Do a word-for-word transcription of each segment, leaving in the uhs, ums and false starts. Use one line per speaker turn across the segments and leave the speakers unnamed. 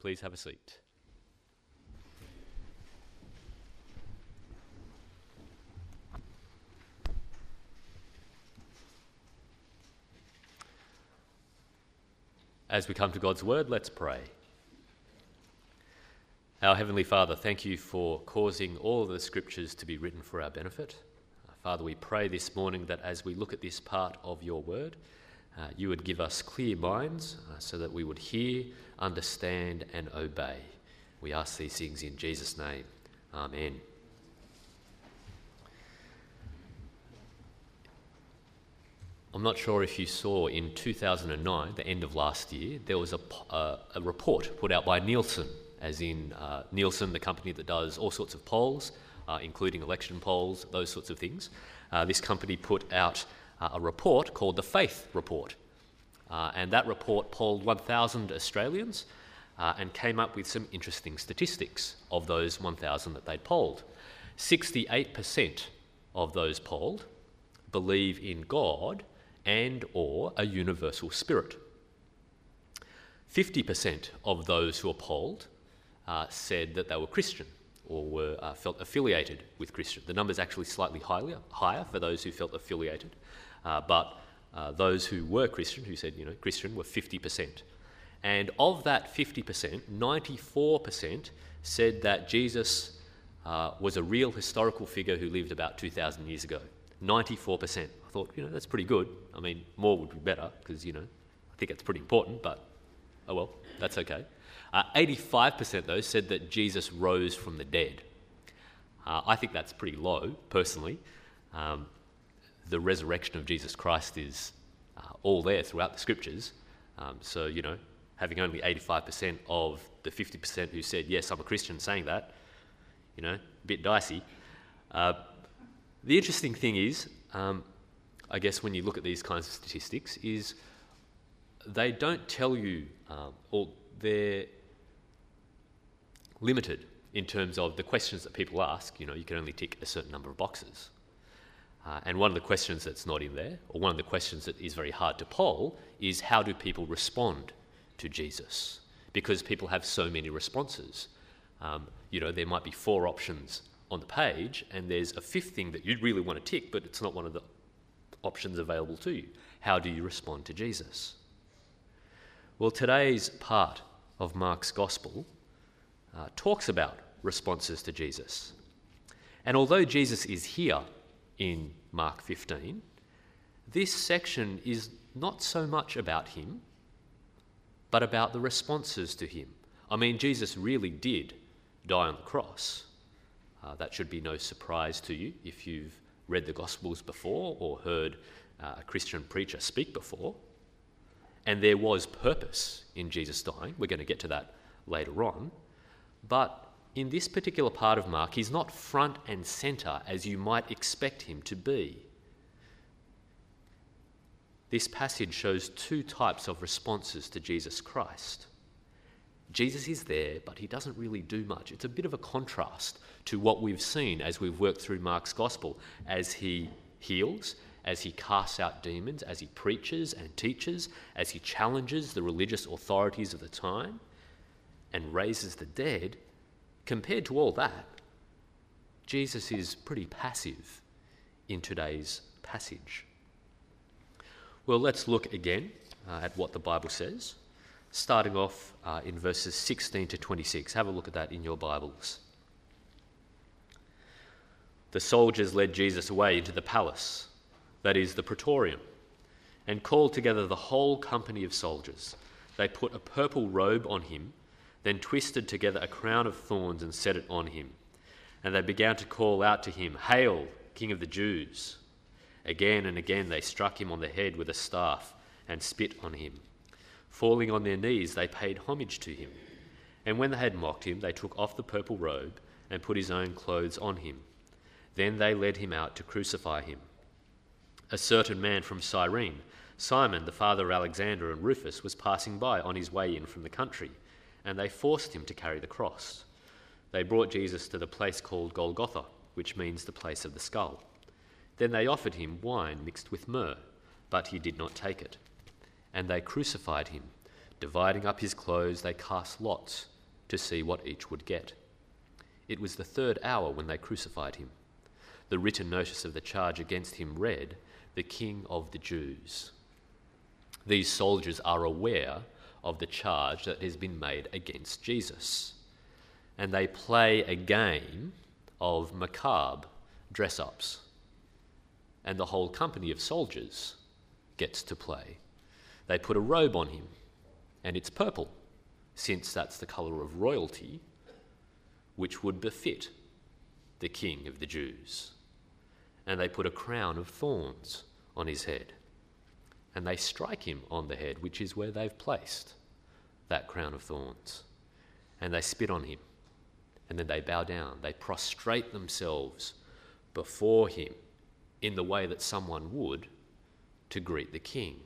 Please have a seat. As we come to God's word, let's pray. Our Heavenly Father, thank you for causing all of the scriptures to be written for our benefit. Uh, Father, we pray this morning that as we look at this part of your word, uh, you would give us clear minds uh, so that we would hear, understand and obey. We ask these things in Jesus' name. Amen. I'm not sure if you saw in two thousand nine, the end of last year, there was a, uh, a report put out by Nielsen, as in uh, Nielsen, the company that does all sorts of polls, uh, including election polls, those sorts of things. Uh, this company put out uh, a report called the Faith Report. Uh, and that report polled one thousand Australians uh, and came up with some interesting statistics of those one thousand that they'd polled. sixty-eight percent of those polled believe in God and or a universal spirit. fifty percent of those who were polled uh, said that they were Christian or were uh, felt affiliated with Christian. The number's actually slightly higher, higher for those who felt affiliated, uh, but uh, those who were Christian, who said, you know, Christian, were fifty percent. And of that fifty percent, ninety-four percent said that Jesus uh, was a real historical figure who lived about two thousand years ago. ninety-four percent. I thought, you know, that's pretty good. I mean, more would be better because, you know, I think it's pretty important, but oh well, that's okay. Uh, eighty-five percent, though, said that Jesus rose from the dead. Uh, I think that's pretty low, personally. Um, the resurrection of Jesus Christ is uh, all there throughout the scriptures. Um, so, you know, having only eighty-five percent of the fifty percent who said, yes, I'm a Christian, saying that, you know, a bit dicey. Uh, The interesting thing is, um, I guess when you look at these kinds of statistics, is they don't tell you, um, or they're limited in terms of the questions that people ask. You know, you can only tick a certain number of boxes. Uh, and one of the questions that's not in there, or one of the questions that is very hard to poll, is how do people respond to Jesus? Because people have so many responses. Um, you know, there might be four options on the page, and there's a fifth thing that you'd really want to tick, but it's not one of the options available to you. How do you respond to Jesus? Well, today's part of Mark's Gospel uh, talks about responses to Jesus. And although Jesus is here in Mark fifteen, this section is not so much about him, but about the responses to him. I mean, Jesus really did die on the cross. Uh, that should be no surprise to you if you've read the Gospels before or heard uh, a Christian preacher speak before. And there was purpose in Jesus dying. We're going to get to that later on. But in this particular part of Mark, he's not front and centre as you might expect him to be. This passage shows two types of responses to Jesus Christ. Jesus is there, but he doesn't really do much. It's a bit of a contrast to what we've seen as we've worked through Mark's Gospel, as he heals, as he casts out demons, as he preaches and teaches, as he challenges the religious authorities of the time and raises the dead. Compared to all that, Jesus is pretty passive in today's passage. Well, let's look again uh, at what the Bible says, starting off uh, in verses sixteen to twenty-six. Have a look at that in your Bibles. The soldiers led Jesus away into the palace, that is, the praetorium, and called together the whole company of soldiers. They put a purple robe on him, then twisted together a crown of thorns and set it on him. And they began to call out to him, "Hail, King of the Jews!" Again and again they struck him on the head with a staff and spit on him. Falling on their knees, they paid homage to him. And when they had mocked him, they took off the purple robe and put his own clothes on him. Then they led him out to crucify him. A certain man from Cyrene, Simon, the father of Alexander and Rufus, was passing by on his way in from the country, and they forced him to carry the cross. They brought Jesus to the place called Golgotha, which means the place of the skull. Then they offered him wine mixed with myrrh, but he did not take it. And they crucified him. Dividing up his clothes, they cast lots to see what each would get. It was the third hour when they crucified him. The written notice of the charge against him read, "The King of the Jews." These soldiers are aware of the charge that has been made against Jesus, and they play a game of macabre dress-ups, and the whole company of soldiers gets to play. They put a robe on him, and it's purple, since that's the colour of royalty, which would befit the King of the Jews. And they put a crown of thorns on his head, and they strike him on the head, which is where they've placed that crown of thorns. And they spit on him, and then they bow down. They prostrate themselves before him in the way that someone would to greet the king.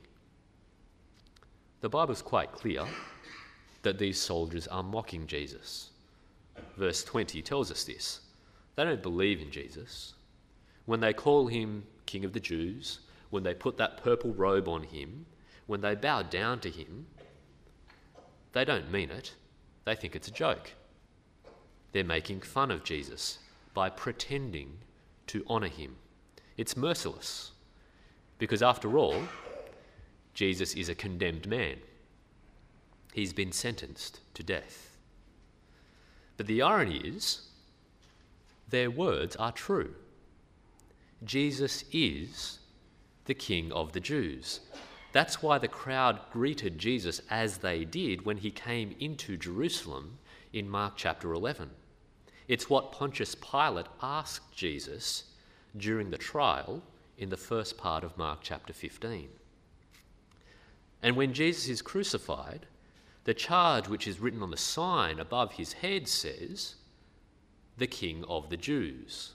The Bible's quite clear that these soldiers are mocking Jesus. Verse twenty tells us this. They don't believe in Jesus. When they call him King of the Jews, when they put that purple robe on him, when they bow down to him, they don't mean it. They think it's a joke. They're making fun of Jesus by pretending to honour him. It's merciless, because after all, Jesus is a condemned man. He's been sentenced to death. But the irony is, their words are true. Jesus is the King of the Jews. That's why the crowd greeted Jesus as they did when he came into Jerusalem in Mark chapter eleven. It's what Pontius Pilate asked Jesus during the trial in the first part of Mark chapter fifteen. And when Jesus is crucified, the charge which is written on the sign above his head says, "The King of the Jews."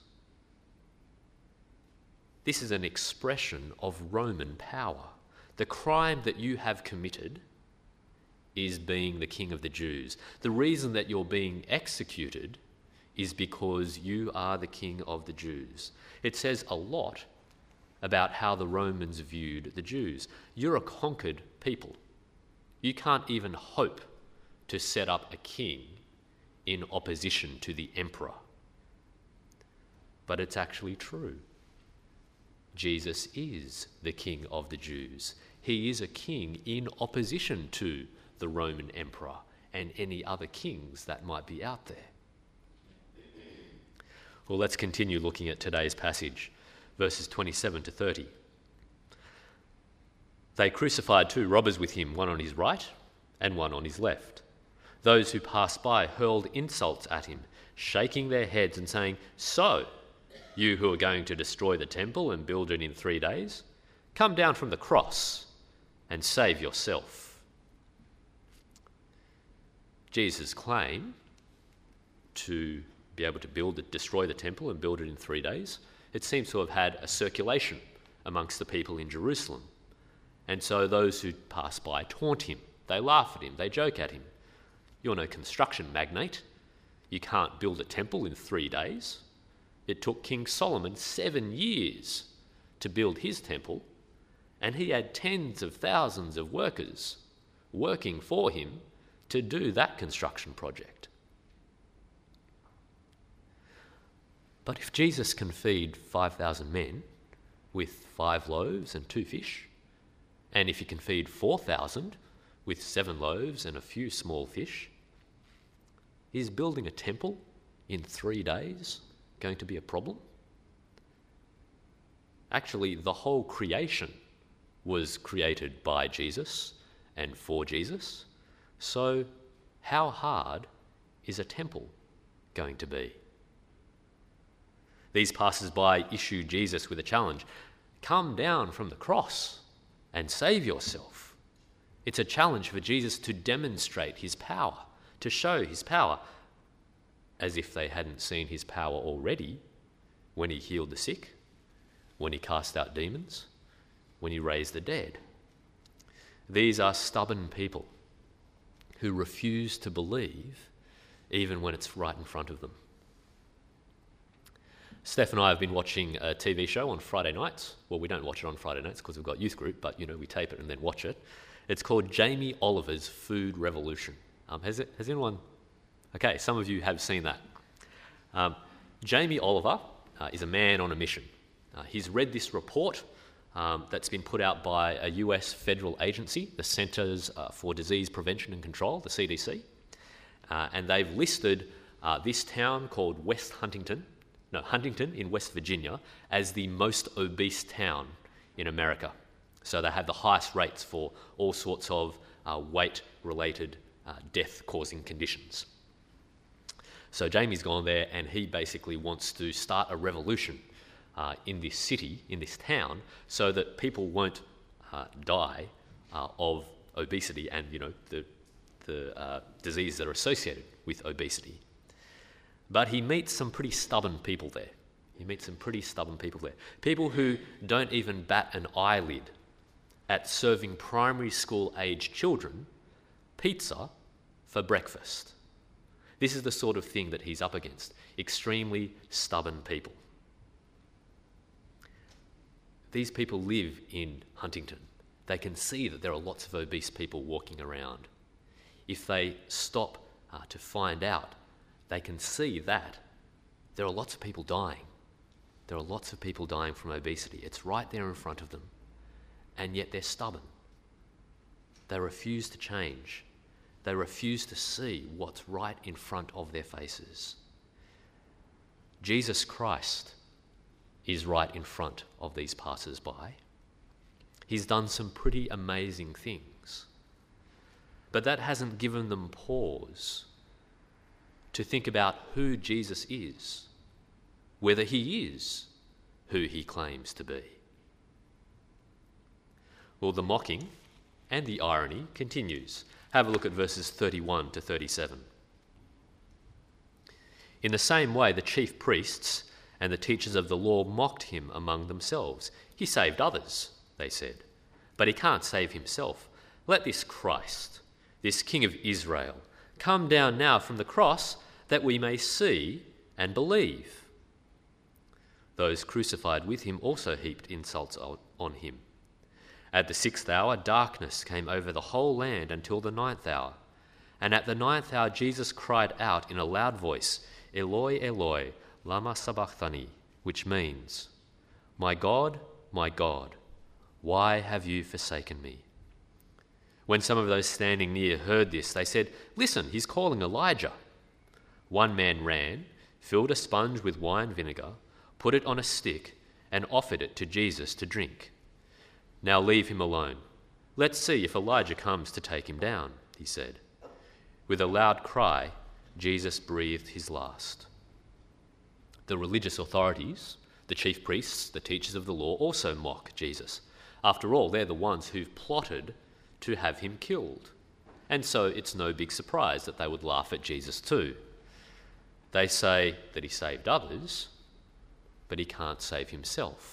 This is an expression of Roman power. The crime that you have committed is being the King of the Jews. The reason that you're being executed is because you are the King of the Jews. It says a lot about how the Romans viewed the Jews. You're a conquered people. You can't even hope to set up a king in opposition to the emperor. But it's actually true. Jesus is the King of the Jews. He is a king in opposition to the Roman emperor and any other kings that might be out there. Well, let's continue looking at today's passage, verses twenty-seven to thirty. They crucified two robbers with him, one on his right and one on his left. Those who passed by hurled insults at him, shaking their heads and saying, "So, you who are going to destroy the temple and build it in three days, come down from the cross and save yourself." Jesus' claim to be able to build it, destroy the temple and build it in three days, it seems to have had a circulation amongst the people in Jerusalem. And so those who pass by taunt him, they laugh at him, they joke at him. "You're no construction magnate. You can't build a temple in three days. It took King Solomon seven years to build his temple, and he had tens of thousands of workers working for him to do that construction project." But if Jesus can feed five thousand men with five loaves and two fish, and if he can feed four thousand with seven loaves and a few small fish, is building a temple in three days going to be a problem? Actually, the whole creation was created by Jesus and for Jesus. So how hard is a temple going to be? These passers-by issue Jesus with a challenge. Come down from the cross and save yourself. It's a challenge for Jesus to demonstrate his power, to show his power, as if they hadn't seen his power already when he healed the sick, when he cast out demons, when he raised the dead. These are stubborn people who refuse to believe even when it's right in front of them. Steph and I have been watching a T V show on Friday nights. Well, we don't watch it on Friday nights because we've got youth group, but, you know, we tape it and then watch it. It's called Jamie Oliver's Food Revolution. Um, has it? Has anyone Okay, some of you have seen that. Um, Jamie Oliver uh, is a man on a mission. Uh, he's read this report um, that's been put out by a U S federal agency, the Centers uh, for Disease Prevention and Control, the C D C, uh, and they've listed uh, this town called West Huntington, no, Huntington in West Virginia, as the most obese town in America. So they have the highest rates for all sorts of uh, weight-related uh, death-causing conditions. So Jamie's gone there and he basically wants to start a revolution uh, in this city, in this town, so that people won't uh, die uh, of obesity and, you know, the, the uh, diseases that are associated with obesity. But he meets some pretty stubborn people there. He meets some pretty stubborn people there. People who don't even bat an eyelid at serving primary school-aged children pizza for breakfast. This is the sort of thing that he's up against. Extremely stubborn people. These people live in Huntington. They can see that there are lots of obese people walking around. If they stop uh, to find out, they can see that there are lots of people dying. There are lots of people dying from obesity. It's right there in front of them. And yet they're stubborn. They refuse to change. They refuse to see what's right in front of their faces. Jesus Christ is right in front of these passers-by. He's done some pretty amazing things. But that hasn't given them pause to think about who Jesus is, whether he is who he claims to be. Well, the mocking and the irony continues. Have a look at verses thirty-one to thirty-seven. In the same way, the chief priests and the teachers of the law mocked him among themselves. He saved others, they said, but he can't save himself. Let this Christ, this King of Israel, come down now from the cross that we may see and believe. Those crucified with him also heaped insults on him. At the sixth hour, darkness came over the whole land until the ninth hour. And at the ninth hour, Jesus cried out in a loud voice, Eloi, Eloi, lama sabachthani, which means, My God, my God, why have you forsaken me? When some of those standing near heard this, they said, Listen, he's calling Elijah. One man ran, filled a sponge with wine vinegar, put it on a stick, and offered it to Jesus to drink. Now leave him alone. Let's see if Elijah comes to take him down, he said. With a loud cry, Jesus breathed his last. The religious authorities, the chief priests, the teachers of the law, also mock Jesus. After all, they're the ones who've plotted to have him killed. And so it's no big surprise that they would laugh at Jesus too. They say that he saved others, but he can't save himself.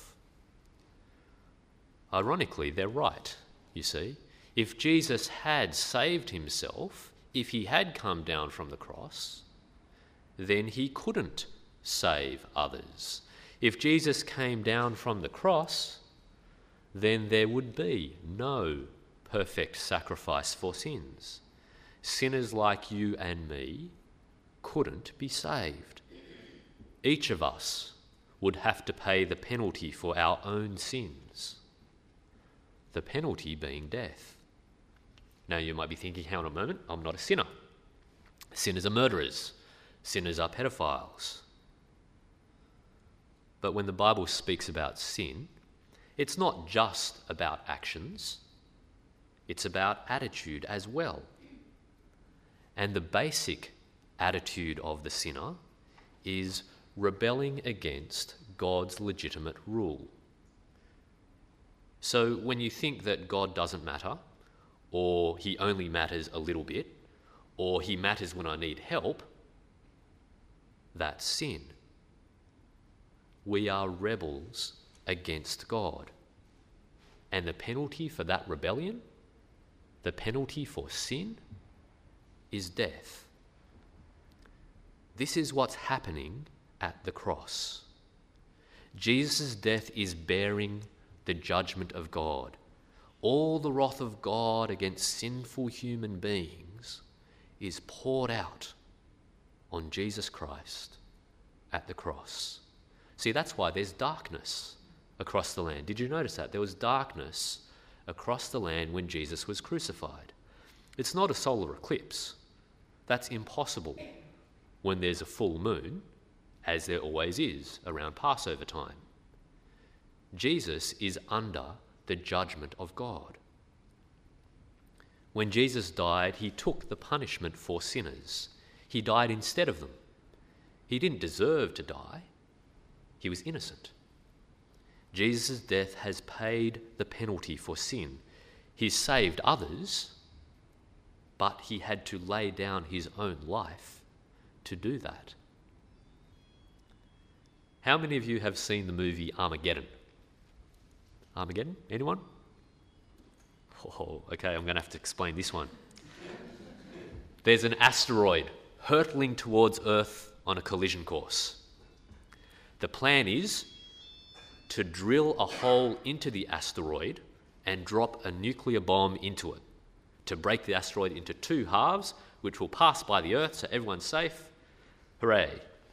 Ironically, they're right, you see. If Jesus had saved himself, if he had come down from the cross, then he couldn't save others. If Jesus came down from the cross, then there would be no perfect sacrifice for sins. Sinners like you and me couldn't be saved. Each of us would have to pay the penalty for our own sins. The penalty being death. Now you might be thinking, hang on a moment, I'm not a sinner. Sinners are murderers. Sinners are pedophiles. But when the Bible speaks about sin, it's not just about actions, it's about attitude as well. And the basic attitude of the sinner is rebelling against God's legitimate rule. So when you think that God doesn't matter, or he only matters a little bit, or he matters when I need help, that's sin. We are rebels against God. And the penalty for that rebellion, the penalty for sin, is death. This is what's happening at the cross. Jesus' death is bearing the judgment of God. All the wrath of God against sinful human beings is poured out on Jesus Christ at the cross. See, that's why there's darkness across the land. Did you notice that? There was darkness across the land when Jesus was crucified. It's not a solar eclipse. That's impossible when there's a full moon, as there always is around Passover time. Jesus is under the judgment of God. When Jesus died, he took the punishment for sinners. He died instead of them. He didn't deserve to die. He was innocent. Jesus' death has paid the penalty for sin. He saved others, but he had to lay down his own life to do that. How many of you have seen the movie Armageddon? Armageddon? Anyone? Oh, okay, I'm going to have to explain this one. There's an asteroid hurtling towards Earth on a collision course. The plan is to drill a hole into the asteroid and drop a nuclear bomb into it to break the asteroid into two halves, which will pass by the Earth so everyone's safe. Hooray.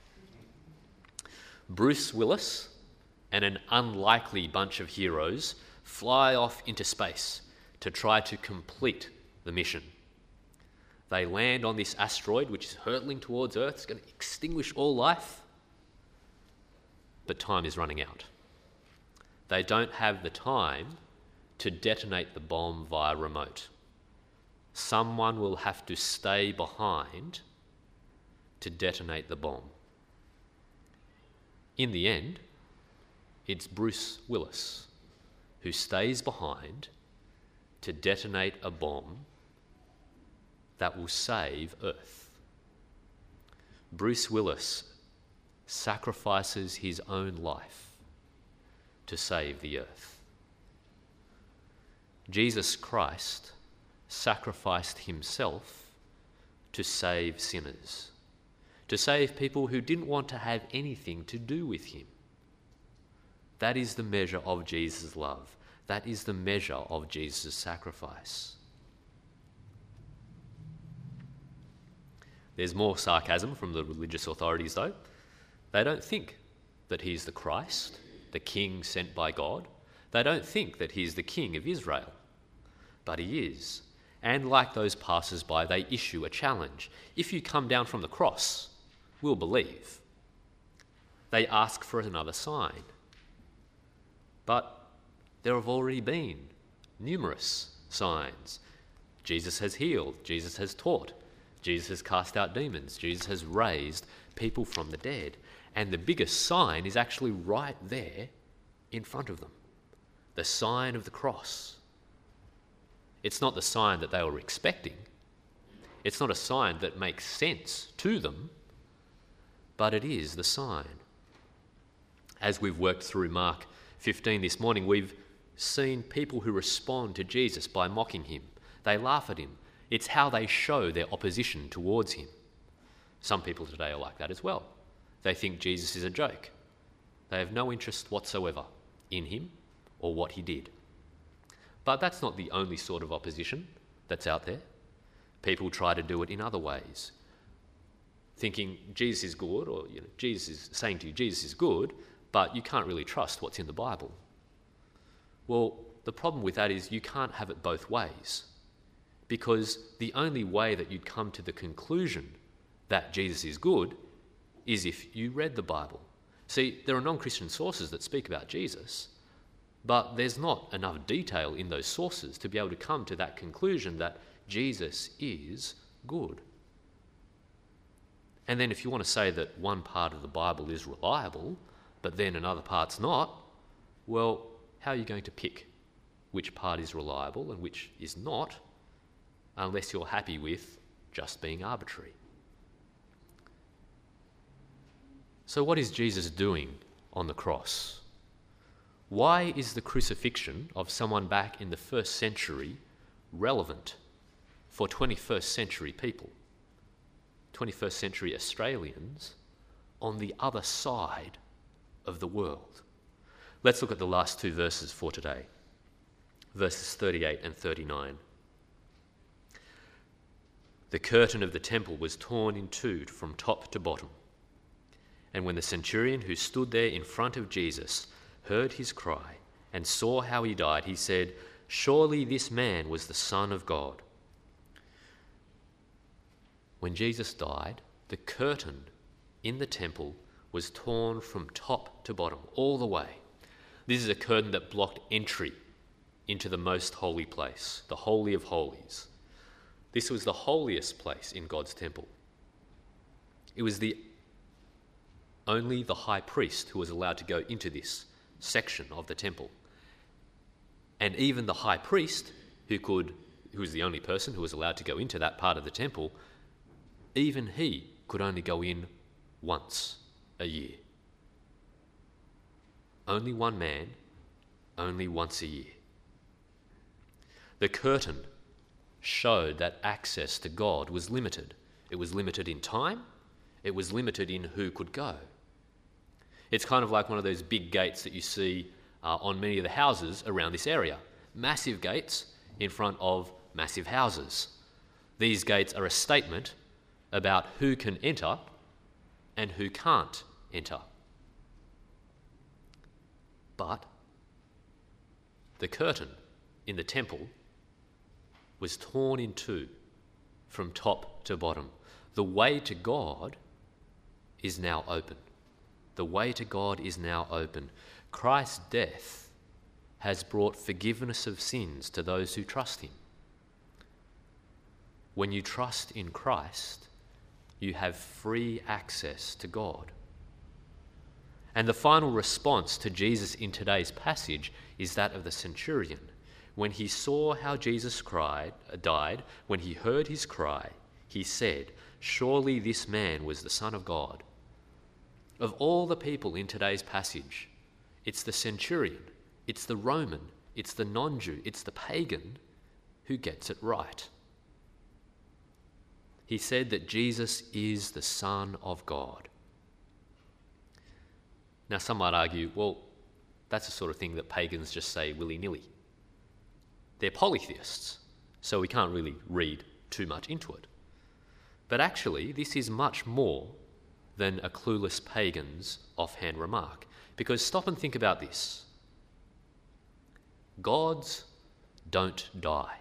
Bruce Willis and an unlikely bunch of heroes fly off into space to try to complete the mission. They land on this asteroid, which is hurtling towards Earth. It's going to extinguish all life. But time is running out. They don't have the time to detonate the bomb via remote. Someone will have to stay behind to detonate the bomb. In the end, it's Bruce Willis who stays behind to detonate a bomb that will save Earth. Bruce Willis sacrifices his own life to save the Earth. Jesus Christ sacrificed himself to save sinners, to save people who didn't want to have anything to do with him. That is the measure of Jesus' love. That is the measure of Jesus' sacrifice. There's more sarcasm from the religious authorities, though. They don't think that he's the Christ, the king sent by God. They don't think that he's the king of Israel. But he is. And like those passers-by, they issue a challenge. If you come down from the cross, we'll believe. They ask for another sign. But there have already been numerous signs. Jesus has healed. Jesus has taught. Jesus has cast out demons. Jesus has raised people from the dead. And the biggest sign is actually right there in front of them. The sign of the cross. It's not the sign that they were expecting. It's not a sign that makes sense to them, but it is the sign. As we've worked through Mark fifteen this morning, we've seen people who respond to Jesus by mocking him. They laugh at him. It's how they show their opposition towards him. Some people today are like that as well. They think Jesus is a joke. They have no interest whatsoever in him or what he did. But that's not the only sort of opposition that's out there. People try to do it in other ways, thinking Jesus is good, or you know, Jesus is saying to you, Jesus is good, but you can't really trust what's in the Bible. Well, the problem with that is you can't have it both ways, because the only way that you'd come to the conclusion that Jesus is good is if you read the Bible. See, there are non-Christian sources that speak about Jesus, but there's not enough detail in those sources to be able to come to that conclusion that Jesus is good. And then if you want to say that one part of the Bible is reliable, but then another part's not, well, how are you going to pick which part is reliable and which is not, unless you're happy with just being arbitrary? So what is Jesus doing on the cross? Why is the crucifixion of someone back in the first century relevant for twenty-first century people, twenty-first century Australians on the other side of the world? Let's look at the last two verses for today, verses thirty-eight and thirty-nine. the curtain of the temple was torn in two from top to bottom. And when the centurion who stood there in front of Jesus heard his cry and saw how he died, he said, "Surely this man was the Son of God." When Jesus died, the curtain in the temple was torn from top to bottom, all the way. This is a curtain that blocked entry into the most holy place, the Holy of Holies. This was the holiest place in God's temple. It was the only the high priest who was allowed to go into this section of the temple. And even the high priest, who could, who was the only person who was allowed to go into that part of the temple, even he could only go in once a year. Only one man, only once a year. The curtain showed that access to God was limited. It was limited in time. It was limited in who could go. It's kind of like one of those big gates that you see uh, on many of the houses around this area. Massive gates in front of massive houses. These gates are a statement about who can enter and who can't enter. But the curtain in the temple was torn in two from top to bottom. The way to God is now open. The way to God is now open. Christ's death has brought forgiveness of sins to those who trust him. When you trust in Christ, you have free access to God. And the final response to Jesus in today's passage is that of the centurion. When he saw how Jesus cried, died, when he heard his cry, he said, "Surely this man was the Son of God." Of all the people in today's passage, it's the centurion, it's the Roman, it's the non-Jew, it's the pagan who gets it right. He said that Jesus is the Son of God. Now, some might argue, well, that's the sort of thing that pagans just say willy-nilly. They're polytheists, so we can't really read too much into it. But actually, this is much more than a clueless pagan's offhand remark. Because stop and think about this. Gods don't die.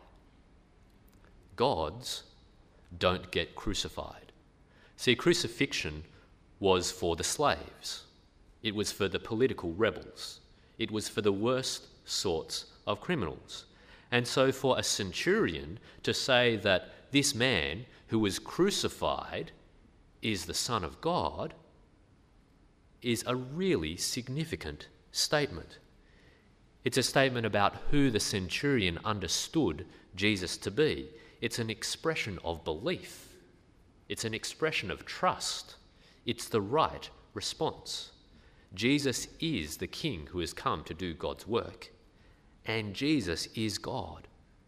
Gods don't get crucified. See, crucifixion was for the slaves. It was for the political rebels. It was for the worst sorts of criminals. And so for a centurion to say that this man who was crucified is the Son of God is a really significant statement. It's a statement about who the centurion understood Jesus to be. It's an expression of belief. It's an expression of trust. It's the right response. Jesus is the King who has come to do God's work, and Jesus is God.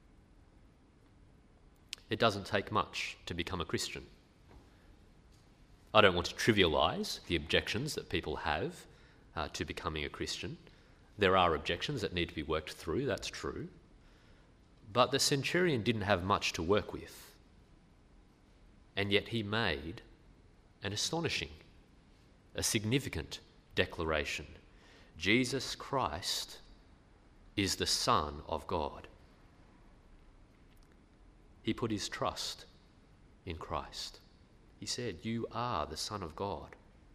It doesn't take much to become a Christian. I don't want to trivialise the objections that people have uh, to becoming a Christian. There are objections that need to be worked through, that's true. But the centurion didn't have much to work with. And yet he made an astonishing, a significant declaration. Jesus Christ is the Son of God. He put his trust in Christ. He said, "You are the Son of God."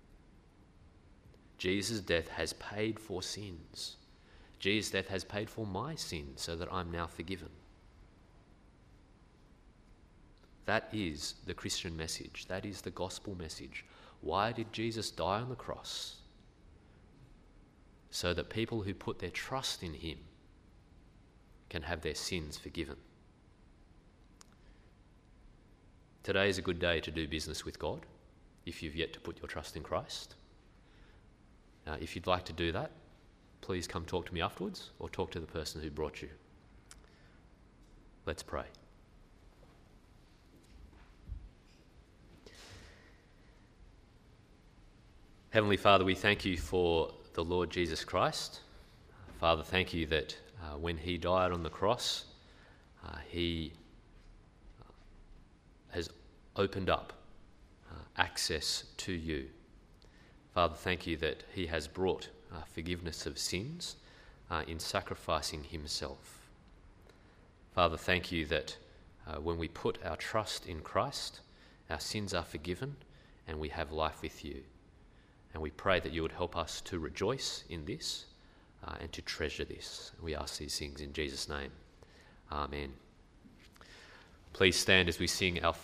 Jesus' death has paid for sins. Jesus' death has paid for my sins so that I'm now forgiven. That is the Christian message. That is the gospel message. Why did Jesus die on the cross? So that people who put their trust in him can have their sins forgiven. Today is a good day to do business with God, if you've yet to put your trust in Christ. Uh, if you'd like to do that, please come talk to me afterwards or talk to the person who brought you. Let's pray. Heavenly Father, we thank you for the Lord Jesus Christ. Father, thank you that uh, when he died on the cross, uh, he has opened up uh, access to you. Father, thank you that he has brought uh, forgiveness of sins uh, in sacrificing himself. Father, thank you that uh, when we put our trust in Christ, our sins are forgiven and we have life with you. And we pray that you would help us to rejoice in this uh, and to treasure this. We ask these things in Jesus' name. Amen. Please stand as we sing our